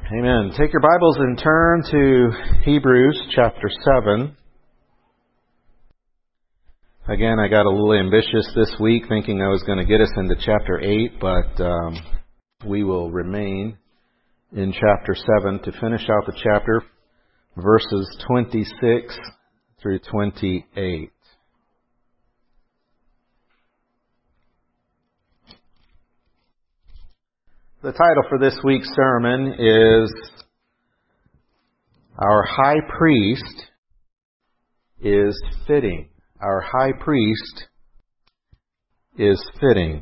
Amen. Take your Bibles and turn to Hebrews chapter 7. Again, I got a little ambitious this week thinking I was going to get us into chapter 8, but we will remain in chapter 7 to finish out the chapter, verses 26 through 28. The title for this week's sermon is Our High Priest is Fitting. Our High Priest is Fitting.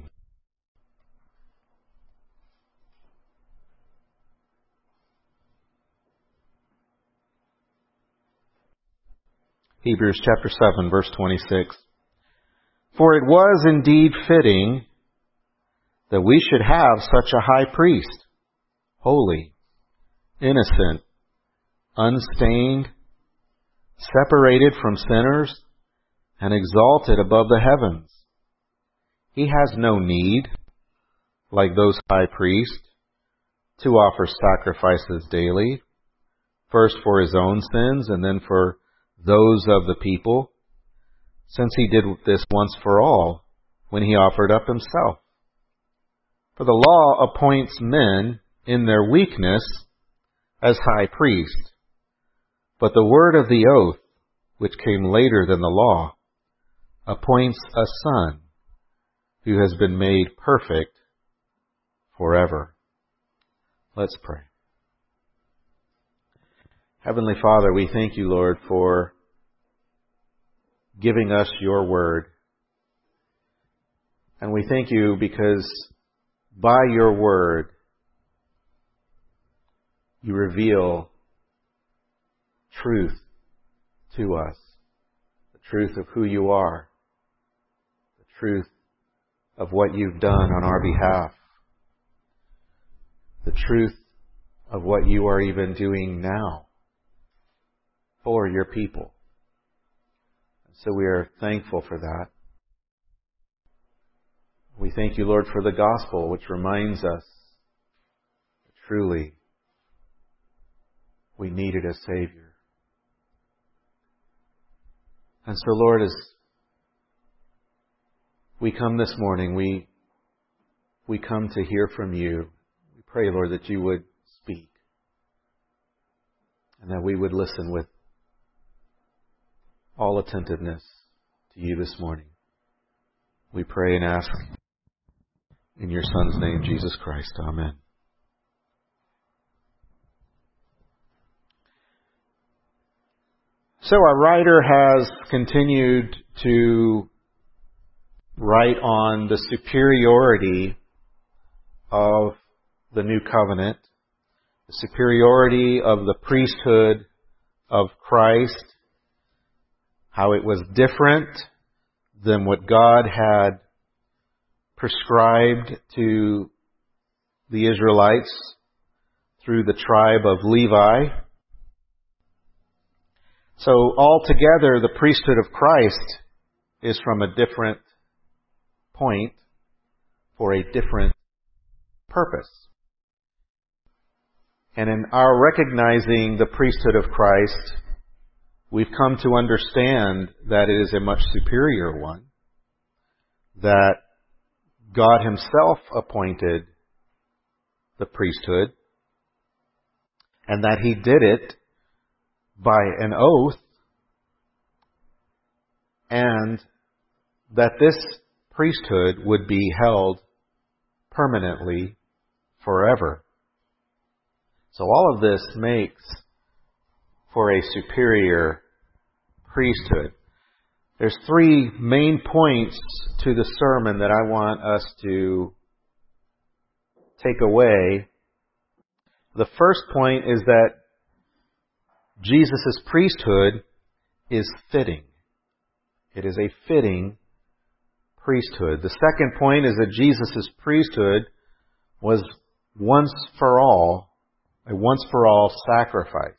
Hebrews chapter 7, verse 26. For it was indeed fitting that we should have such a high priest, holy, innocent, unstained, separated from sinners, and exalted above the heavens. He has no need, like those high priests, to offer sacrifices daily, first for his own sins and then for those of the people, since he did this once for all when he offered up himself. For the law appoints men in their weakness as high priest, but the word of the oath, which came later than the law, appoints a son who has been made perfect forever. Let's pray. Heavenly Father, we thank you, Lord, for giving us your word. And we thank you because by your word, you reveal truth to us. The truth of who you are. The truth of what you've done on our behalf. The truth of what you are even doing now for your people. So we are thankful for that. We thank you, Lord, for the gospel, which reminds us that truly we needed a Savior. And so, Lord, as we come this morning, we come to hear from you. We pray, Lord, that you would speak and that we would listen with all attentiveness to you this morning. We pray and ask in your Son's name, Jesus Christ. Amen. So our writer has continued to write on the superiority of the new covenant, the superiority of the priesthood of Christ, how it was different than what God had prescribed to the Israelites through the tribe of Levi. So altogether, the priesthood of Christ is from a different point for a different purpose. And in our recognizing the priesthood of Christ, we've come to understand that it is a much superior one, that God Himself appointed the priesthood, and that He did it by an oath, and that this priesthood would be held permanently forever. So all of this makes for a superior priesthood. There's three main points to the sermon that I want us to take away. The first point is that Jesus' priesthood is fitting. It is a fitting priesthood. The second point is that Jesus' priesthood was once for all, a once for all sacrifice.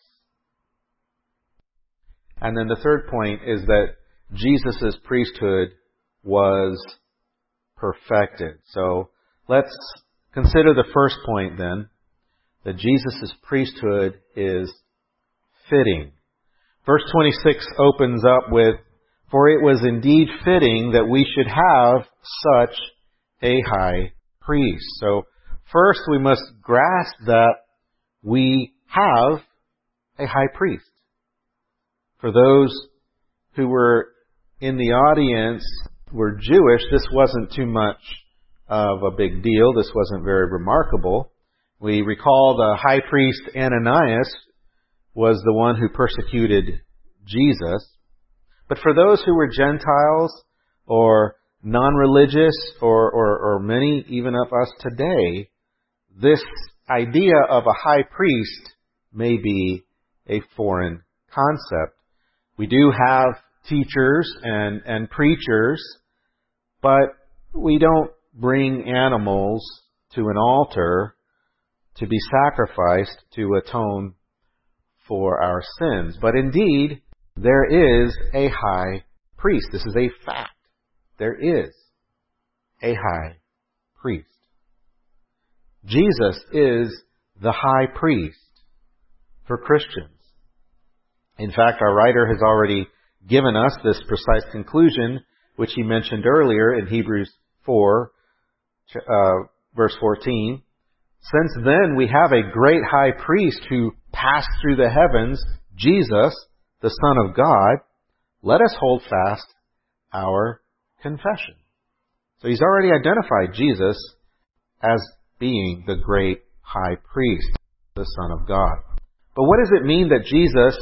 And then the third point is that Jesus' priesthood was perfected. So let's consider the first point then. that Jesus' priesthood is fitting. Verse 26 opens up with, "For it was indeed fitting that we should have such a high priest." So first we must grasp that we have a high priest. For those who were in the audience were Jewish, this wasn't too much of a big deal. This wasn't very remarkable. We recall the high priest Ananias was the one who persecuted Jesus. But for those who were Gentiles or non-religious or many even of us today, this idea of a high priest may be a foreign concept. We do have teachers and preachers, but we don't bring animals to an altar to be sacrificed to atone for our sins. But indeed, there is a high priest. This is a fact. There is a high priest. Jesus is the high priest for Christians. In fact, our writer has already given us this precise conclusion, which he mentioned earlier in Hebrews 4, verse 14. "Since then we have a great high priest who passed through the heavens, Jesus, the Son of God, let us hold fast our confession." So he's already identified Jesus as being the great high priest, the Son of God. But what does it mean that Jesus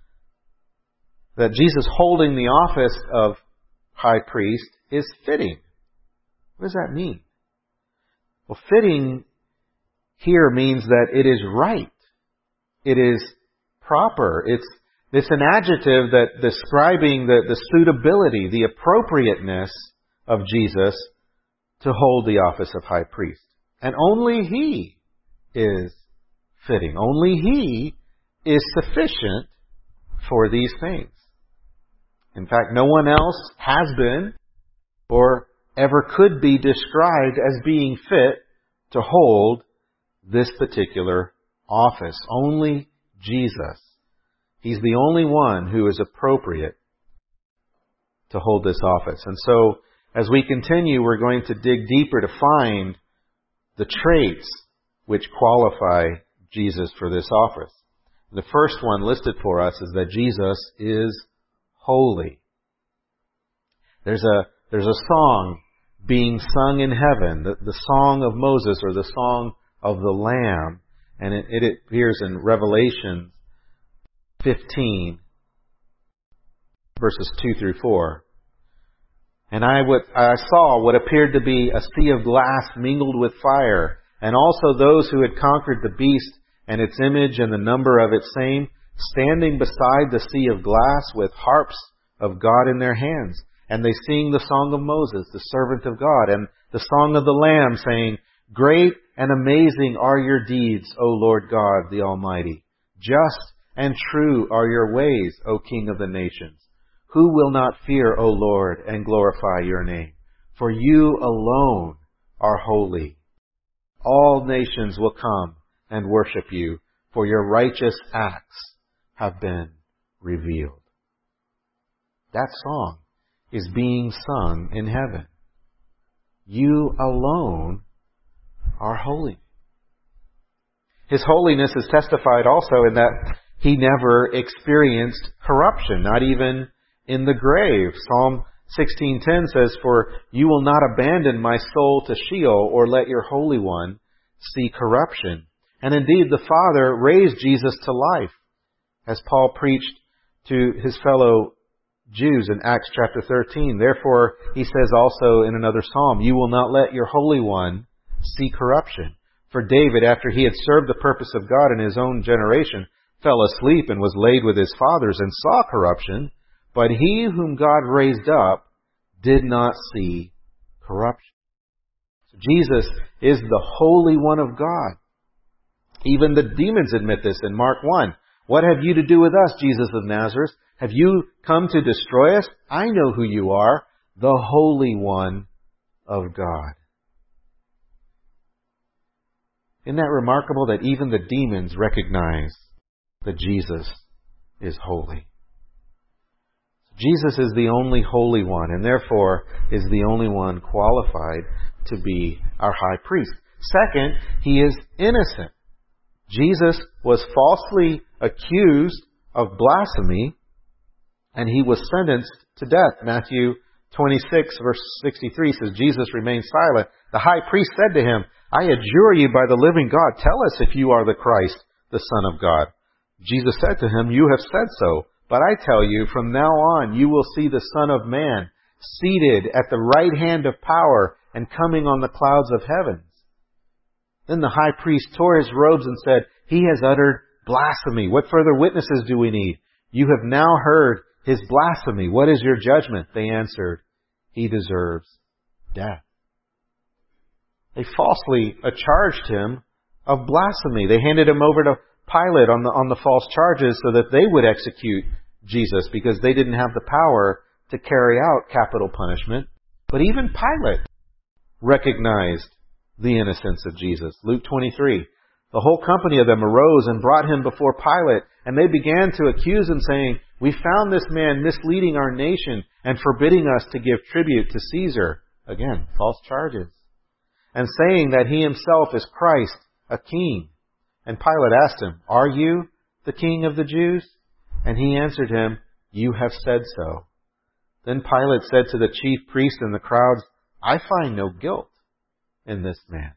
holding the office of high priest is fitting? What does that mean? Well, fitting here means that it is right. It is proper. It's an adjective that describing the suitability, the appropriateness of Jesus to hold the office of high priest. And only He is fitting. Only He is sufficient for these things. In fact, no one else has been or ever could be described as being fit to hold this particular office. Only Jesus. He's the only one who is appropriate to hold this office. And so, as we continue, we're going to dig deeper to find the traits which qualify Jesus for this office. The first one listed for us is that Jesus is holy. There's a song being sung in heaven, the song of Moses or the song of the Lamb, and it appears in Revelation 15, verses 2 through 4. "And I saw what appeared to be a sea of glass mingled with fire, and also those who had conquered the beast and its image and the number of its same, standing beside the sea of glass with harps of God in their hands. And they sing the song of Moses, the servant of God, and the song of the Lamb, saying, Great and amazing are your deeds, O Lord God, the Almighty. Just and true are your ways, O King of the nations. Who will not fear, O Lord, and glorify your name? For you alone are holy. All nations will come and worship you, for your righteous acts have been revealed." That song is being sung in heaven. You alone are holy. His holiness is testified also in that He never experienced corruption, not even in the grave. Psalm 16:10 says, "For you will not abandon my soul to Sheol, or let your Holy One see corruption." And indeed, the Father raised Jesus to life, as Paul preached to his fellow Jews in Acts chapter 13. Therefore, he says also in another psalm, "You will not let your Holy One see corruption." For David, after he had served the purpose of God in his own generation, fell asleep and was laid with his fathers and saw corruption. But he whom God raised up did not see corruption. So Jesus is the Holy One of God. Even the demons admit this in Mark 1. "What have you to do with us, Jesus of Nazareth? Have you come to destroy us? I know who you are, the Holy One of God." Isn't that remarkable that even the demons recognize that Jesus is holy? Jesus is the only holy one, and therefore is the only one qualified to be our high priest. Second, he is innocent. Jesus was falsely accused of blasphemy, and he was sentenced to death. Matthew 26, verse 63 says, Jesus remained silent. The high priest said to him, I adjure you by the living God, tell us if you are the Christ, the Son of God. Jesus said to him, you have said so, but I tell you, from now on you will see the Son of Man seated at the right hand of power and coming on the clouds of heaven. Then the high priest tore his robes and said, he has uttered blasphemy. What further witnesses do we need? You have now heard his blasphemy. What is your judgment? They answered, he deserves death. They falsely charged him of blasphemy. They handed him over to Pilate on the false charges so that they would execute Jesus because they didn't have the power to carry out capital punishment. But even Pilate recognized the innocence of Jesus. Luke 23. The whole company of them arose and brought him before Pilate, and they began to accuse him, saying, we found this man misleading our nation and forbidding us to give tribute to Caesar. Again, false charges. And saying that he himself is Christ, a king. And Pilate asked him, are you the king of the Jews? And he answered him, you have said so. Then Pilate said to the chief priests and the crowds, I find no guilt in this man.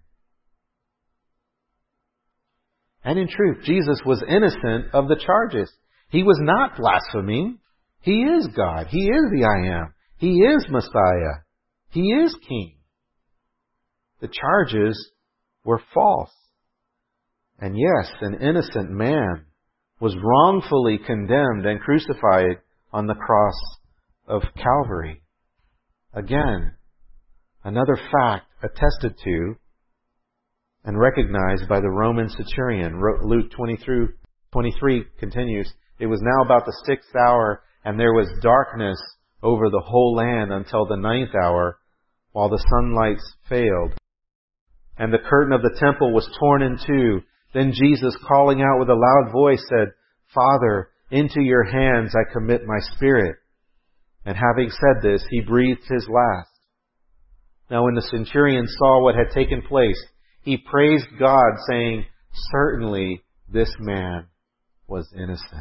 And in truth, Jesus was innocent of the charges. He was not blaspheming. He is God. He is the I Am. He is Messiah. He is King. The charges were false. And yes, an innocent man was wrongfully condemned and crucified on the cross of Calvary. Again, another fact attested to and recognized by the Roman centurion. Luke 23 continues, it was now about the 6th hour, and there was darkness over the whole land until the 9th hour, while the sunlight failed. And the curtain of the temple was torn in two. Then Jesus, calling out with a loud voice, said, Father, into your hands I commit my spirit. And having said this, he breathed his last. Now when the centurion saw what had taken place, he praised God, saying, certainly this man was innocent.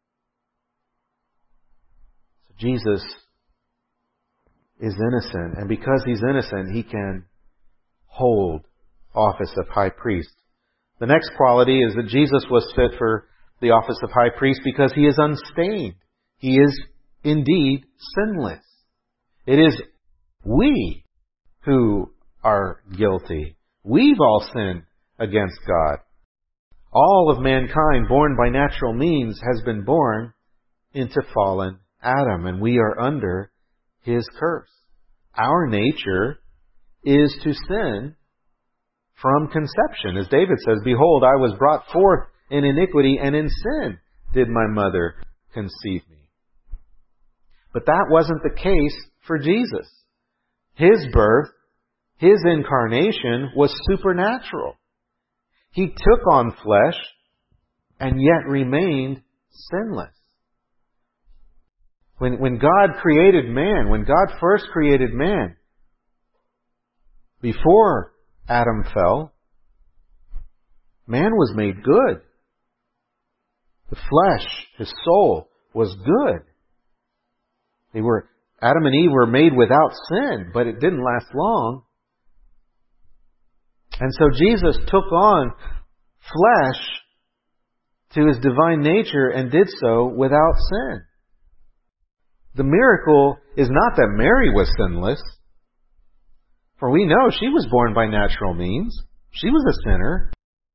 So Jesus is innocent, and because he's innocent, he can hold office of high priest. The next quality is that Jesus was fit for the office of high priest because he is unstained. He is indeed sinless. It is we who are guilty. We've all sinned against God. All of mankind born by natural means has been born into fallen Adam, and we are under his curse. Our nature is to sin from conception. As David says, behold, I was brought forth in iniquity, and in sin did my mother conceive me. But that wasn't the case for Jesus. His birth, his incarnation was supernatural. He took on flesh and yet remained sinless. When God created man, when God first created man, before Adam fell, man was made good. The flesh, his soul, was good. Adam and Eve were made without sin, but it didn't last long. And so Jesus took on flesh to his divine nature and did so without sin. The miracle is not that Mary was sinless, for we know she was born by natural means. She was a sinner.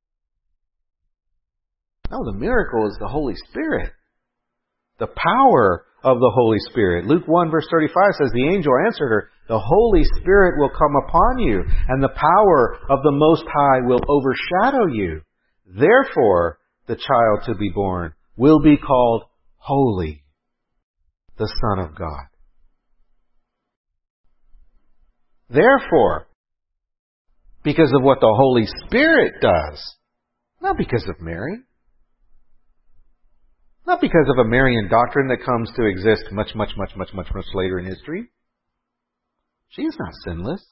No, the miracle is the Holy Spirit. The power of the Holy Spirit. Luke 1 verse 35 says, the angel answered her, the Holy Spirit will come upon you, and the power of the Most High will overshadow you. Therefore, the child to be born will be called Holy, the Son of God. Therefore, because of what the Holy Spirit does. Not because of Mary. Not because of a Marian doctrine that comes to exist much later in history. She is not sinless.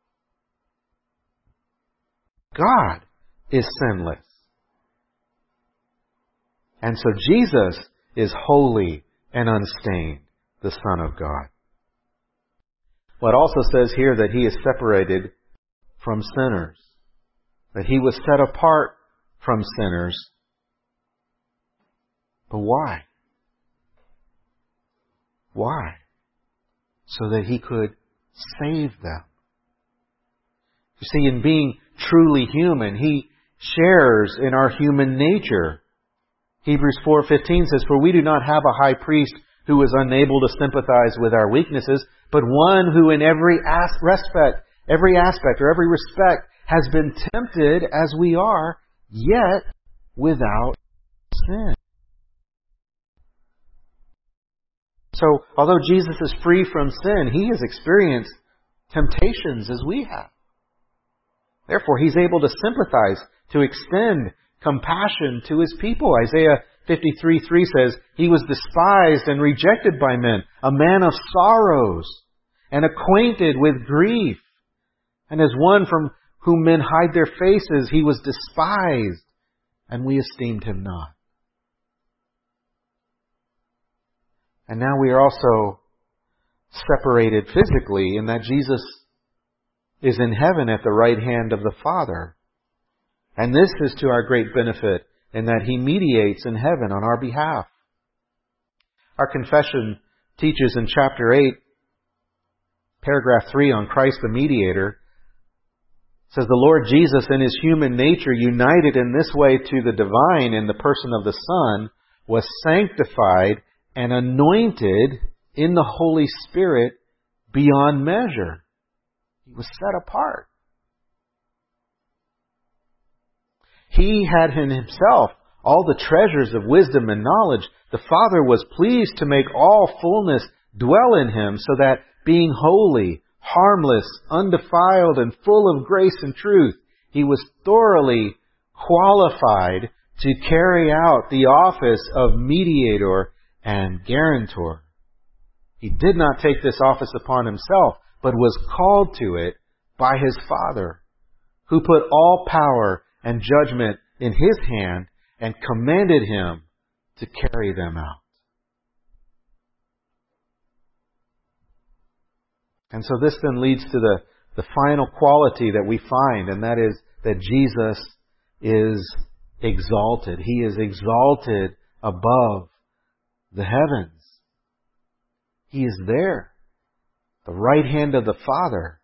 God is sinless. And so Jesus is holy and unstained, the Son of God. Well, it also says here that He is separated from sinners, that He was set apart from sinners. But why? Why? So that He could save them. You see, in being truly human, He shares in our human nature. Hebrews 4:15 says, "For we do not have a high priest who is unable to sympathize with our weaknesses, but one who in every aspect has been tempted as we are, yet without sin." So, although Jesus is free from sin, He has experienced temptations as we have. Therefore, He's able to sympathize, to extend compassion to His people. Isaiah 53:3 says, "He was despised and rejected by men, a man of sorrows and acquainted with grief. And as one from whom men hide their faces, He was despised, and we esteemed Him not." And now we are also separated physically in that Jesus is in heaven at the right hand of the Father. And this is to our great benefit in that He mediates in heaven on our behalf. Our confession teaches in chapter 8, paragraph 3 on Christ the mediator, says, "The Lord Jesus in His human nature, united in this way to the divine in the person of the Son, was sanctified and anointed in the Holy Spirit beyond measure." He was set apart. He had in Himself all the treasures of wisdom and knowledge. The Father was pleased to make all fullness dwell in Him, so that being holy, harmless, undefiled, and full of grace and truth, He was thoroughly qualified to carry out the office of mediator and guarantor. He did not take this office upon Himself, but was called to it by His Father, who put all power and judgment in His hand and commanded Him to carry them out. And so this then leads to the final quality that we find, and that is that Jesus is exalted. He is exalted above the heavens. He is there, the right hand of the Father.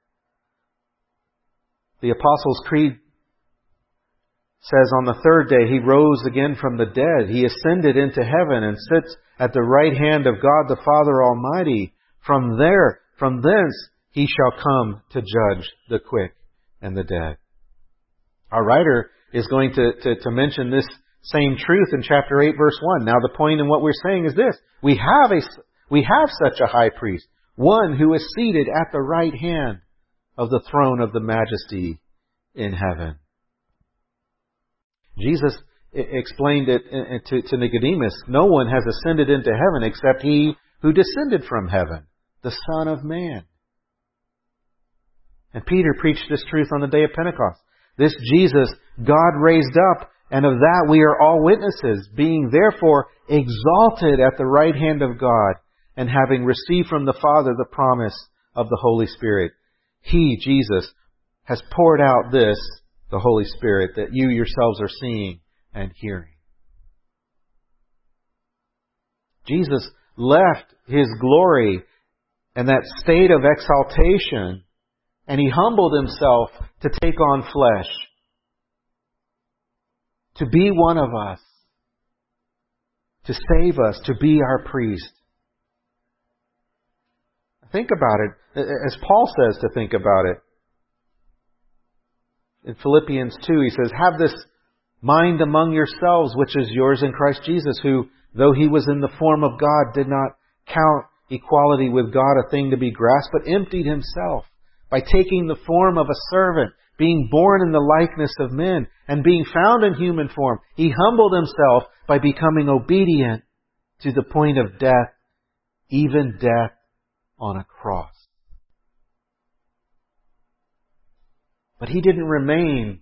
The Apostles' Creed says on the third day He rose again from the dead. He ascended into heaven and sits at the right hand of God the Father Almighty. From thence He shall come to judge the quick and the dead. Our writer is going to mention this same truth in chapter 8, verse 1. Now the point in what we're saying is this: we have such a high priest, one who is seated at the right hand of the throne of the Majesty in heaven. Jesus explained it to Nicodemus. No one has ascended into heaven except He who descended from heaven, the Son of Man. And Peter preached this truth on the day of Pentecost. This Jesus God raised up, and of that we are all witnesses, being therefore exalted at the right hand of God, and having received from the Father the promise of the Holy Spirit. He, Jesus, has poured out this, the Holy Spirit, that you yourselves are seeing and hearing. Jesus left His glory and that state of exaltation, and He humbled Himself to take on flesh, to be one of us, to save us, to be our priest. Think about it, as Paul says to think about it. In Philippians 2, he says, "Have this mind among yourselves, which is yours in Christ Jesus, who, though He was in the form of God, did not count equality with God a thing to be grasped, but emptied Himself by taking the form of a servant, being born in the likeness of men, and being found in human form, He humbled Himself by becoming obedient to the point of death, even death on a cross. But He didn't remain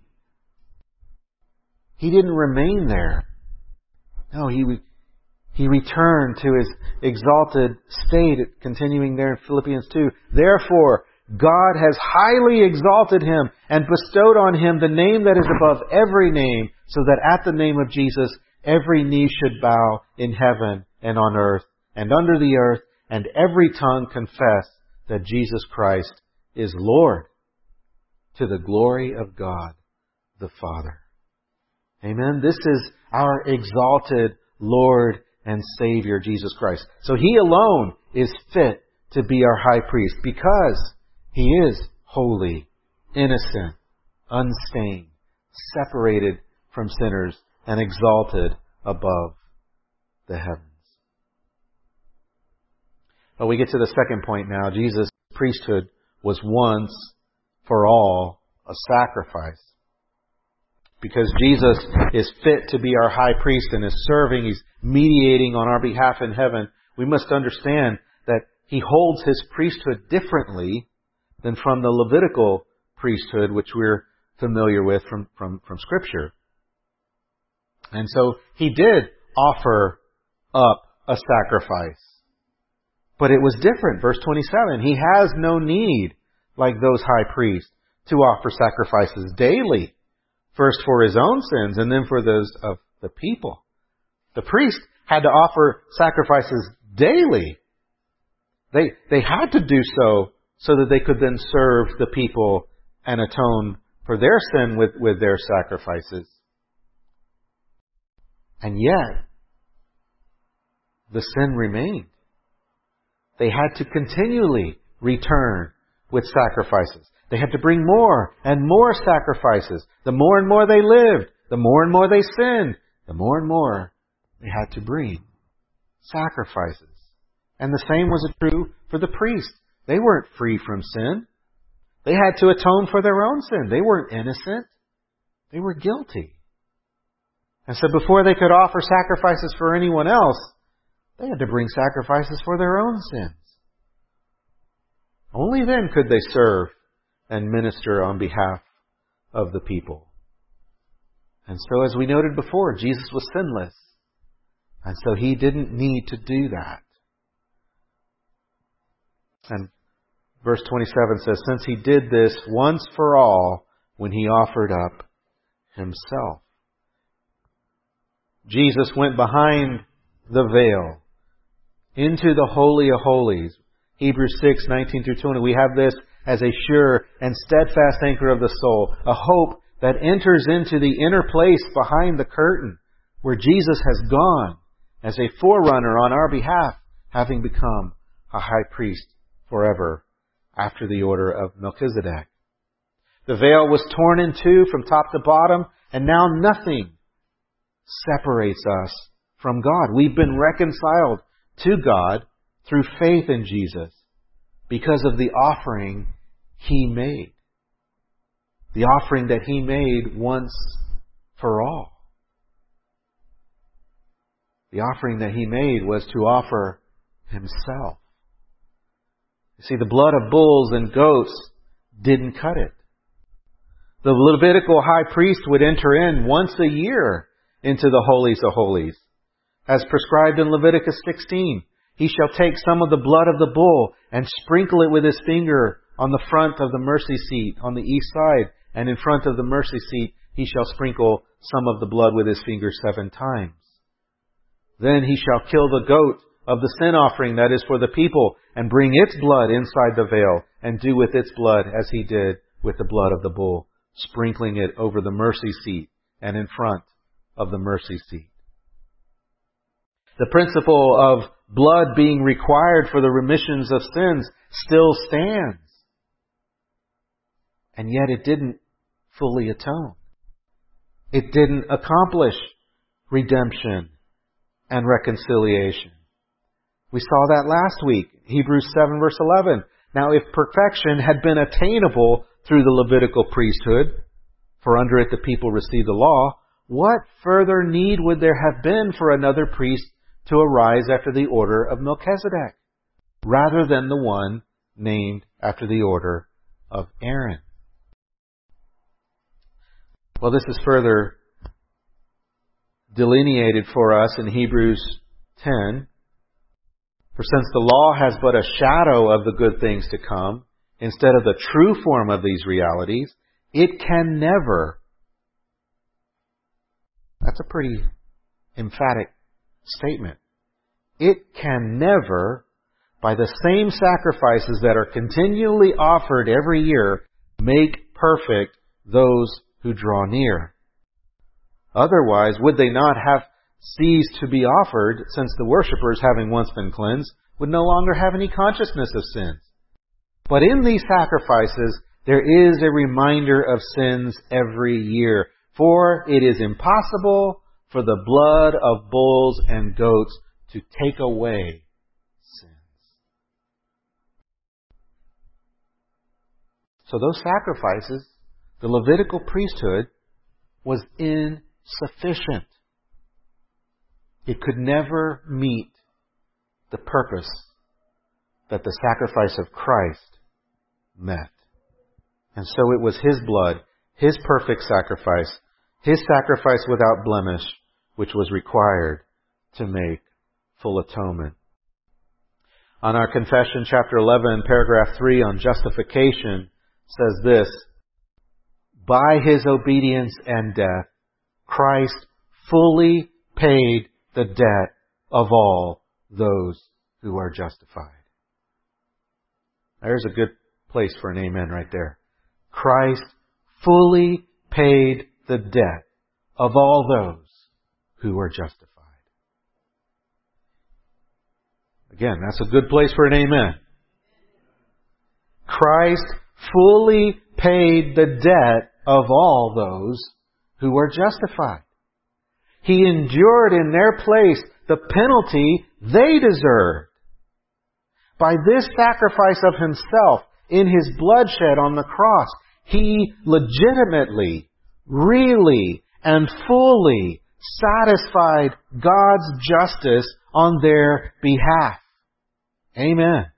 there. No, He returned to His exalted state, continuing there in Philippians 2. Therefore, God has highly exalted Him and bestowed on Him the name that is above every name, so that at the name of Jesus every knee should bow in heaven and on earth and under the earth, and every tongue confess that Jesus Christ is Lord, to the glory of God the Father. Amen. This is our exalted Lord and Savior, Jesus Christ. So He alone is fit to be our high priest because He is holy, innocent, unstained, separated from sinners, and exalted above the heavens. Well, we get to the second point now. Jesus' priesthood was once for all a sacrifice. Because Jesus is fit to be our high priest and is serving, He's mediating on our behalf in heaven, we must understand that He holds His priesthood differently than from the Levitical priesthood, which we're familiar with from Scripture. And so He did offer up a sacrifice. But it was different. Verse 27, He has no need, like those high priests, to offer sacrifices daily. First for His own sins and then for those of the people. The priest had to offer sacrifices daily. They had to do so that they could then serve the people and atone for their sin with their sacrifices. And yet, the sin remained. They had to continually return with sacrifices. They had to bring more and more sacrifices. The more and more they lived, the more and more they sinned, the more and more they had to bring sacrifices. And the same was true for the priests. They weren't free from sin. They had to atone for their own sin. They weren't innocent. They were guilty. And so before they could offer sacrifices for anyone else, they had to bring sacrifices for their own sins. Only then could they serve and minister on behalf of the people. And so, as we noted before, Jesus was sinless. And so He didn't need to do that. And verse 27 says, since He did this once for all when He offered up Himself. Jesus went behind the veil into the Holy of Holies. Hebrews 6:19-20. We have this as a sure and steadfast anchor of the soul, a hope that enters into the inner place behind the curtain, where Jesus has gone as a forerunner on our behalf, having become a high priest forever after the order of Melchizedek. The veil was torn in two from top to bottom, and now nothing separates us from God. We've been reconciled to God through faith in Jesus because of the offering He made. The offering that He made once for all. The offering that He made was to offer Himself. You see, the blood of bulls and goats didn't cut it. The Levitical high priest would enter in once a year into the holies of holies. As prescribed in Leviticus 16, he shall take some of the blood of the bull and sprinkle it with his finger on the front of the mercy seat on the east side, and in front of the mercy seat he shall sprinkle some of the blood with his finger 7 times. Then he shall kill the goat of the sin offering that is for the people, and bring its blood inside the veil, and do with its blood as he did with the blood of the bull, sprinkling it over the mercy seat and in front of the mercy seat. The principle of blood being required for the remissions of sins still stands. And yet it didn't fully atone. It didn't accomplish redemption and reconciliation. We saw that last week, Hebrews 7 verse 11. Now if perfection had been attainable through the Levitical priesthood, for under it the people received the law, what further need would there have been for another priest to arise after the order of Melchizedek, rather than the one named after the order of Aaron? Well, this is further delineated for us in Hebrews 10. For since the law has but a shadow of the good things to come, instead of the true form of these realities, it can never. That's a pretty emphatic statement. It can never, by the same sacrifices that are continually offered every year, make perfect those who draw near. Otherwise, would they not have ceased to be offered, since the worshippers, having once been cleansed, would no longer have any consciousness of sins? But in these sacrifices, there is a reminder of sins every year, for it is impossible for the blood of bulls and goats to take away sins. So those sacrifices, the Levitical priesthood, was insufficient. It could never meet the purpose that the sacrifice of Christ met. And so it was His blood, His perfect sacrifice, His sacrifice without blemish, which was required to make full atonement. On our confession, chapter 11, paragraph 3 on justification says this: by His obedience and death, Christ fully paid the debt of all those who are justified. There's a good place for an amen right there. Christ fully paid the debt of all those who are justified. Again, that's a good place for an amen. Christ fully paid the debt of all those who are justified. He endured in their place the penalty they deserved. By this sacrifice of Himself in His bloodshed on the cross, He legitimately, really, and fully satisfied God's justice on their behalf. Amen.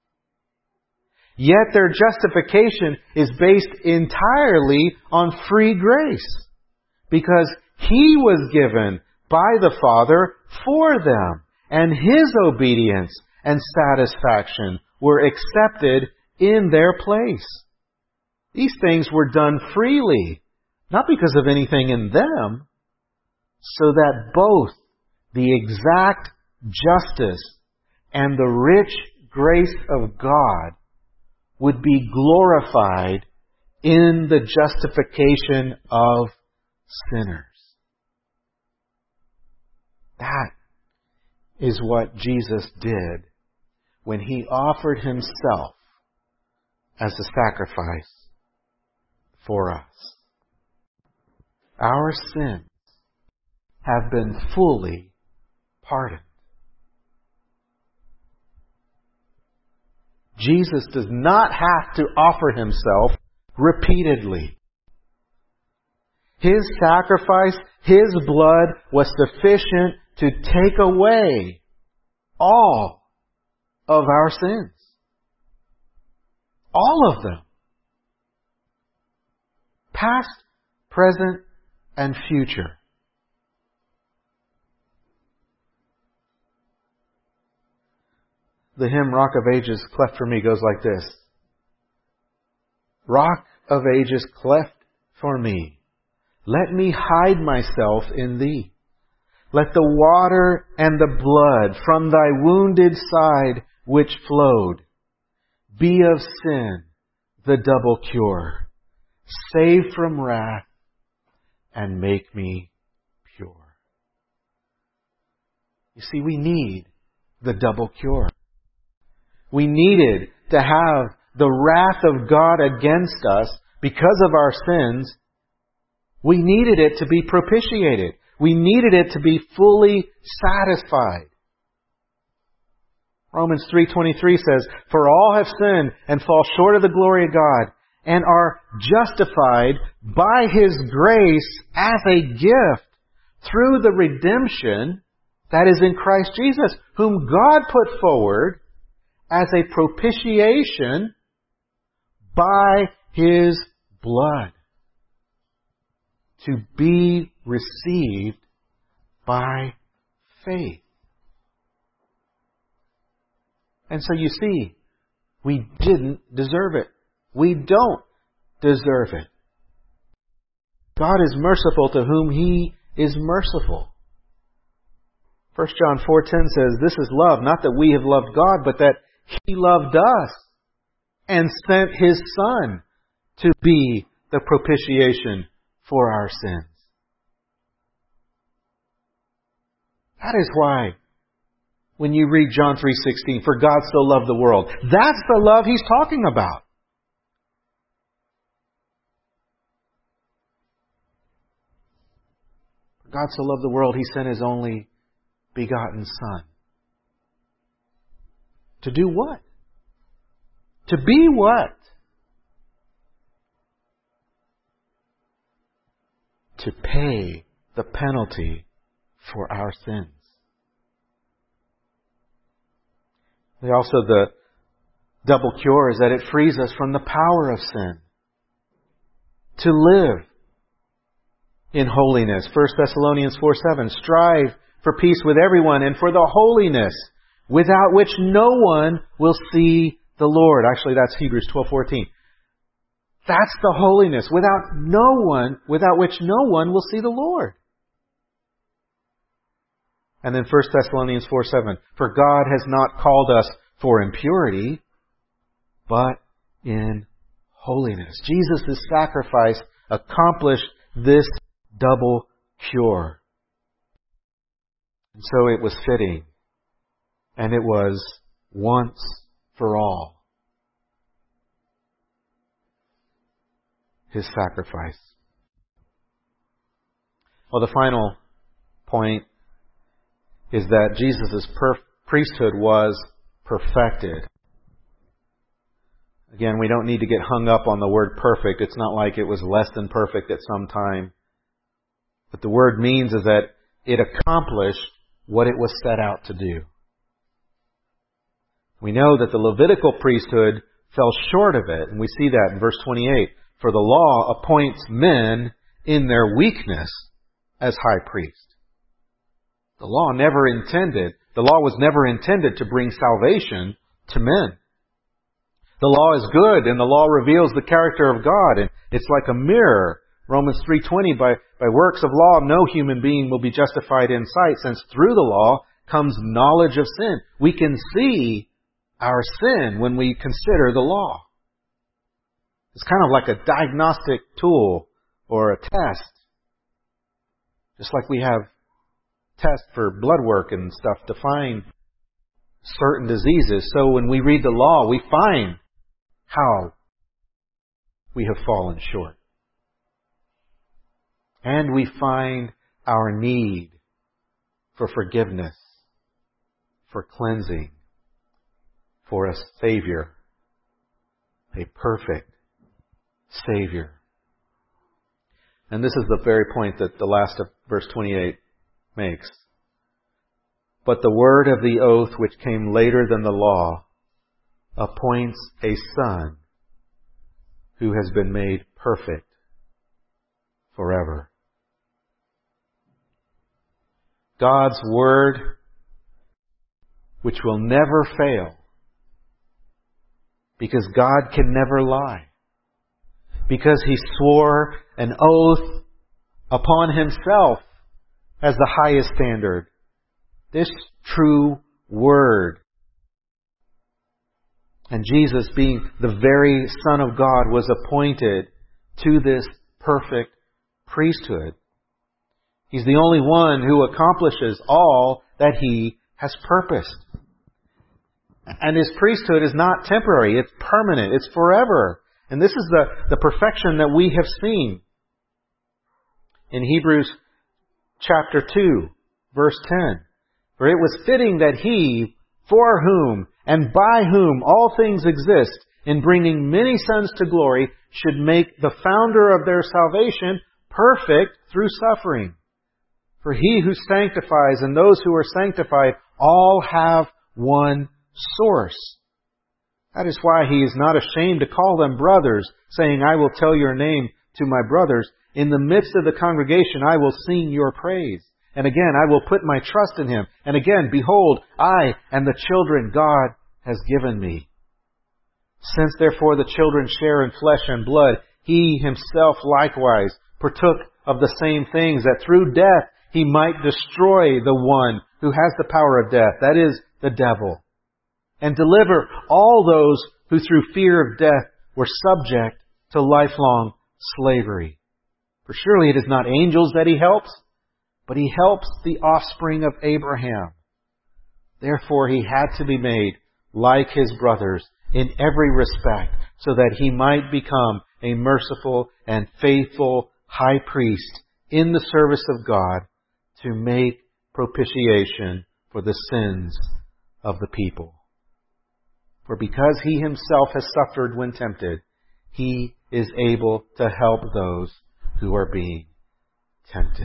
Yet their justification is based entirely on free grace, because He was given by the Father for them, and His obedience and satisfaction were accepted in their place. These things were done freely, not because of anything in them, so that both the exact justice and the rich grace of God would be glorified in the justification of sinners. That is what Jesus did when He offered Himself as a sacrifice for us. Our sins have been fully pardoned. Jesus does not have to offer Himself repeatedly. His sacrifice, His blood was sufficient to take away all of our sins. All of them. Past, present, and future. The hymn Rock of Ages, Cleft for Me goes like this. Rock of Ages, cleft for me, let me hide myself in Thee. Let the water and the blood from Thy wounded side which flowed be of sin the double cure. Save from wrath and make me pure. You see, we need the double cure. We needed to have the wrath of God against us because of our sins. We needed it to be propitiated. We needed it to be fully satisfied. Romans 3:23 says, for all have sinned and fall short of the glory of God, and are justified by His grace as a gift through the redemption that is in Christ Jesus, whom God put forward as a propitiation by His blood to be received by faith. And so you see, we didn't deserve it. We don't deserve it. God is merciful to whom He is merciful. 1 John 4:10 says, "This is love, not that we have loved God, but that He loved us and sent His Son to be the propitiation for our sins." That is why when you read John 3:16, "For God so loved the world," that's the love He's talking about. For God so loved the world, He sent His only begotten Son. To do what? To be what? To pay the penalty for our sins. Also, the double cure is that it frees us from the power of sin. To live in holiness. 1 Thessalonians 4:7, "Strive for peace with everyone and for the holiness, without which no one will see the Lord." Actually, that's Hebrews 12:14. That's the holiness, without which no one will see the Lord. And then 1 Thessalonians 4:7, "For God has not called us for impurity, but in holiness." Jesus' sacrifice accomplished this double cure. And so it was fitting, and it was once for all. His sacrifice. Well, the final point is that Jesus' priesthood was perfected. Again, we don't need to get hung up on the word perfect. It's not like it was less than perfect at some time. What the word means is that it accomplished what it was set out to do. We know that the Levitical priesthood fell short of it, and we see that in verse 28. "For the law appoints men in their weakness as high priest." The law was never intended to bring salvation to men. The law is good, and the law reveals the character of God, and it's like a mirror. Romans 3:20, by works of law, no human being will be justified in sight, since through the law comes knowledge of sin. We can see our sin when we consider the law. It's kind of like a diagnostic tool or a test. Just like we have tests for blood work and stuff to find certain diseases. So when we read the law, we find how we have fallen short. And we find our need for forgiveness, for cleansing, for a Savior, a perfect Savior. And this is the very point that the last of verse 28 makes. "But the word of the oath which came later than the law appoints a Son who has been made perfect forever." God's word, which will never fail, because God can never lie, because He swore an oath upon Himself as the highest standard. This true word, and Jesus, being the very Son of God, was appointed to this perfect priesthood. He's the only one who accomplishes all that He has purposed. And His priesthood is not temporary, it's permanent, it's forever. And this is the perfection that we have seen. In Hebrews chapter 2, verse 10, "For it was fitting that He, for whom and by whom all things exist, in bringing many sons to glory, should make the founder of their salvation perfect through suffering. For He who sanctifies and those who are sanctified all have one source. That is why He is not ashamed to call them brothers, saying, I will tell your name to my brothers. In the midst of the congregation I will sing your praise. And again, I will put my trust in Him. And again, behold, I and the children God has given me. Since therefore the children share in flesh and blood, He Himself likewise partook of the same things, that through death He might destroy the one who has the power of death, that is, the devil, and deliver all those who through fear of death were subject to lifelong slavery. For surely it is not angels that He helps, but He helps the offspring of Abraham. Therefore He had to be made like His brothers in every respect, so that He might become a merciful and faithful high priest in the service of God to make propitiation for the sins of the people. For because He Himself has suffered when tempted, He is able to help those who are being tempted.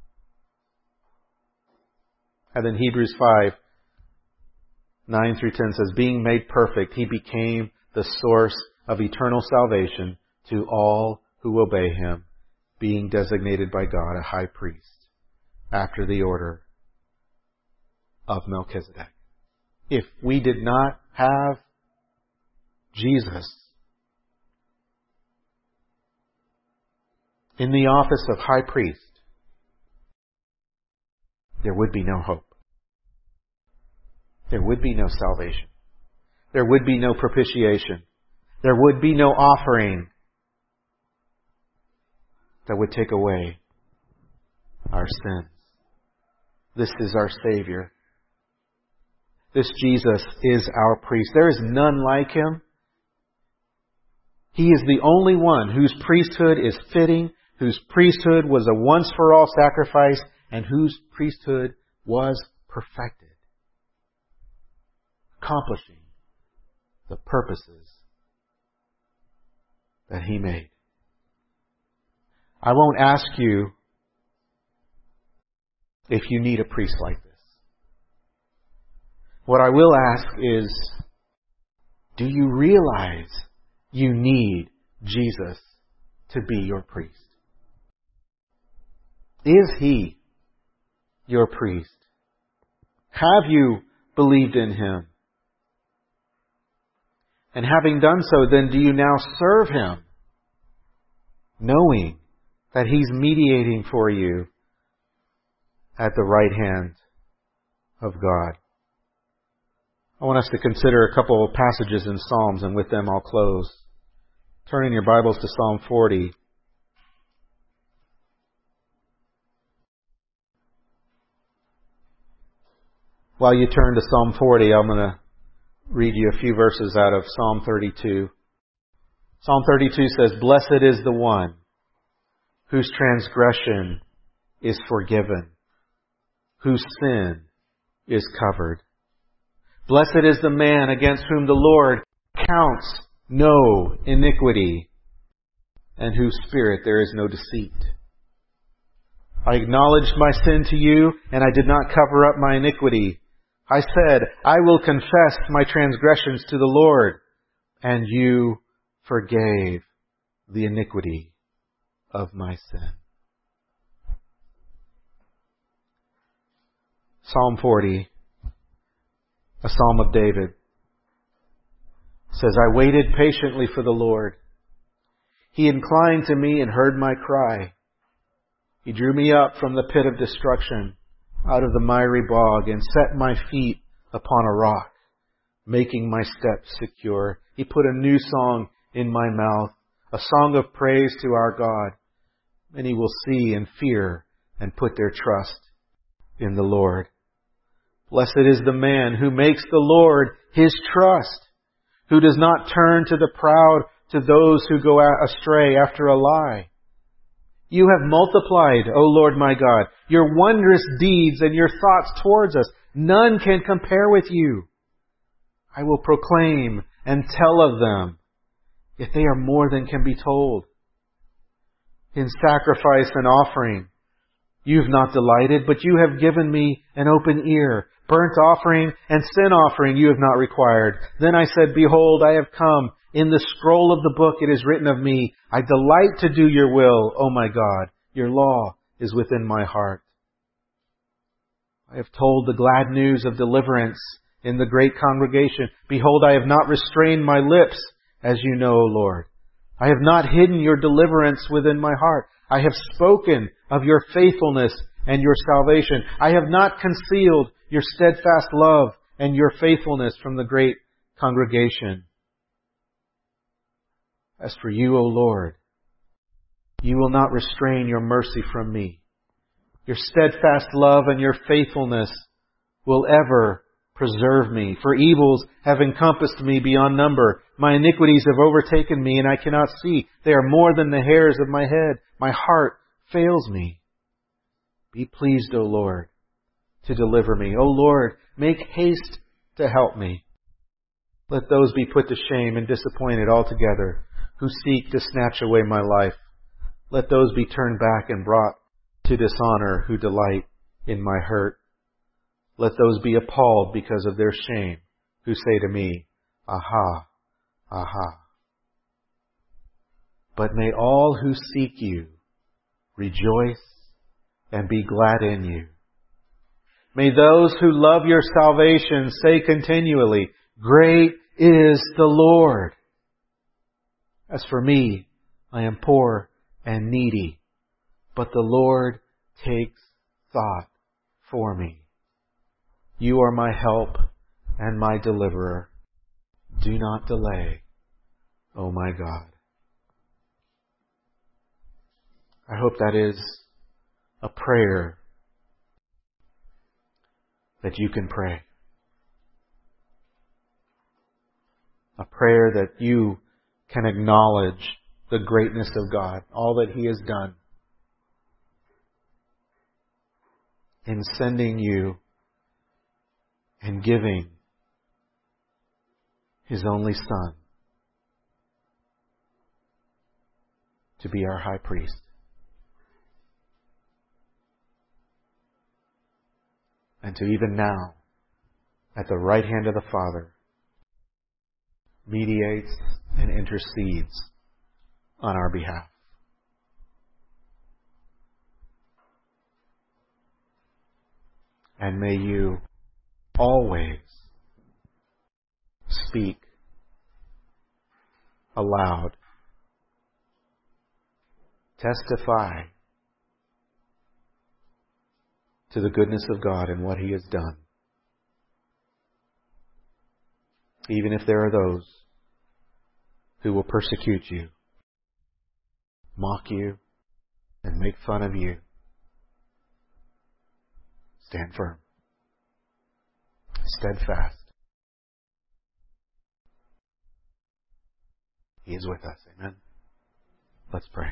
And then Hebrews 5, 9 through 10 says, being made perfect, He became the source of eternal salvation to all who obey Him, being designated by God a high priest after the order of Melchizedek. If we did not have Jesus in the office of high priest, there would be no hope. There would be no salvation. There would be no propitiation. There would be no offering that would take away our sins. This is our Savior. This Jesus is our priest. There is none like Him. He is the only one whose priesthood is fitting, whose priesthood was a once-for-all sacrifice, and whose priesthood was perfected, accomplishing the purposes that He made. I won't ask you if you need a priest like this. What I will ask is, do you realize you need Jesus to be your priest? Is He your priest? Have you believed in Him? And having done so, then do you now serve Him, knowing that He's mediating for you at the right hand of God? I want us to consider a couple of passages in Psalms, and with them I'll close. Turn in your Bibles to Psalm 40. While you turn to Psalm 40, I'm going to read you a few verses out of Psalm 32. Psalm 32 says, blessed is the one whose transgression is forgiven, whose sin is covered. Blessed is the man against whom the Lord counts no iniquity, and whose spirit there is no deceit. I acknowledged my sin to you, and I did not cover up my iniquity. I said, I will confess my transgressions to the Lord, and you forgave the iniquity of my sin. Psalm 40, a psalm of David, says, I waited patiently for the Lord. He inclined to me and heard my cry. He drew me up from the pit of destruction, out of the miry bog, and set my feet upon a rock, making my steps secure. He put a new song in my mouth, a song of praise to our God. Many will see and fear and put their trust in the Lord. Blessed is the man who makes the Lord his trust, who does not turn to the proud, to those who go astray after a lie. You have multiplied, O Lord my God, your wondrous deeds and your thoughts towards us. None can compare with you. I will proclaim and tell of them Yet they are more than can be told. In sacrifice and offering, you've not delighted, but you have given me an open ear. Burnt offering and sin offering you have not required. Then I said, Behold, I have come. In the scroll of the book it is written of me, I delight to do your will, O my God. Your law is within my heart. I have told the glad news of deliverance in the great congregation. Behold, I have not restrained my lips, as you know, O Lord. I have not hidden your deliverance within my heart. I have spoken of your faithfulness and your salvation. I have not concealed your steadfast love and your faithfulness from the great congregation. As for you, O Lord, you will not restrain your mercy from me. Your steadfast love and your faithfulness will ever preserve me. For evils have encompassed me beyond number. My iniquities have overtaken me, and I cannot see. They are more than the hairs of my head. My heart fails me. Be pleased, O Lord, to deliver me. O Lord, make haste to help me. Let those be put to shame and disappointed altogether who seek to snatch away my life. Let those be turned back and brought to dishonor who delight in my hurt. Let those be appalled because of their shame who say to me, Aha, aha. But may all who seek you rejoice and be glad in you. May those who love your salvation say continually, Great is the Lord. As for me, I am poor and needy, but the Lord takes thought for me. You are my help and my deliverer. Do not delay, O my God. I hope that is a prayer that you can pray. A prayer that you can acknowledge the greatness of God, all that He has done in sending you and giving His only Son to be our high priest. And to even now, at the right hand of the Father, mediates and intercedes on our behalf. And may you always speak aloud, testify to the goodness of God and what He has done. Even if there are those who will persecute you, mock you, and make fun of you, stand firm, steadfast. He is with us. Amen. Let's pray.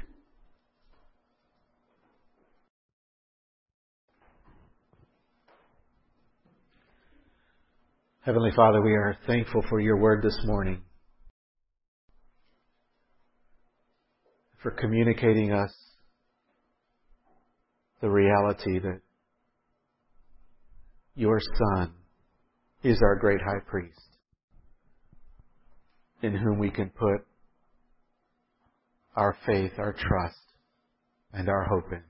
Heavenly Father, we are thankful for your word this morning, for communicating us the reality that your Son is our great high priest, in whom we can put our faith, our trust, and our hope in.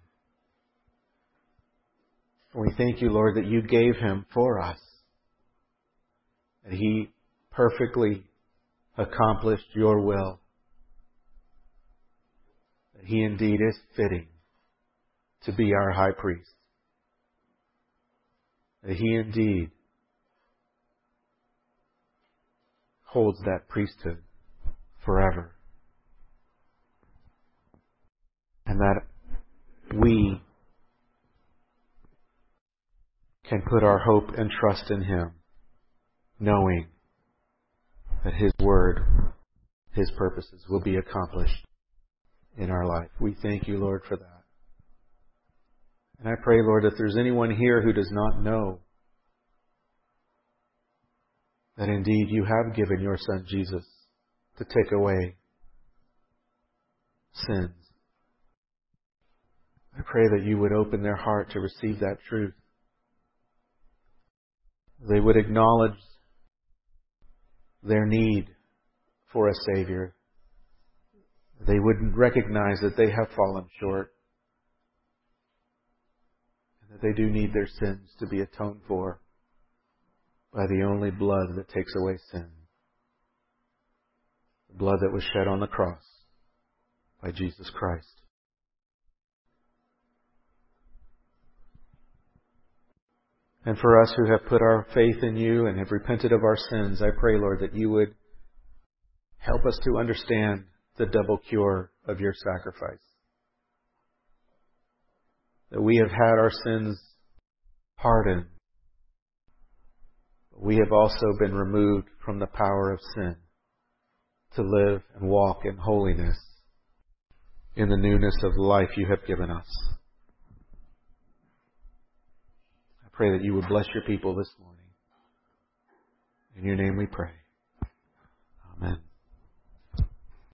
We thank you, Lord, that you gave Him for us, that He perfectly accomplished your will, that He indeed is fitting to be our high priest, that He indeed holds that priesthood forever, and that we can put our hope and trust in Him, knowing that His word, His purposes will be accomplished in our life. We thank you, Lord, for that. And I pray, Lord, that there's anyone here who does not know that indeed you have given your Son Jesus to take away sins. I pray that you would open their heart to receive that truth. They would acknowledge their need for a Savior. They would recognize that they have fallen short, and that they do need their sins to be atoned for by the only blood that takes away sin. The blood that was shed on the cross by Jesus Christ. And for us who have put our faith in you and have repented of our sins, I pray, Lord, that you would help us to understand the double cure of your sacrifice. That we have had our sins pardoned. We have also been removed from the power of sin to live and walk in holiness in the newness of life you have given us. I pray that you would bless your people this morning. In your name we pray. Amen.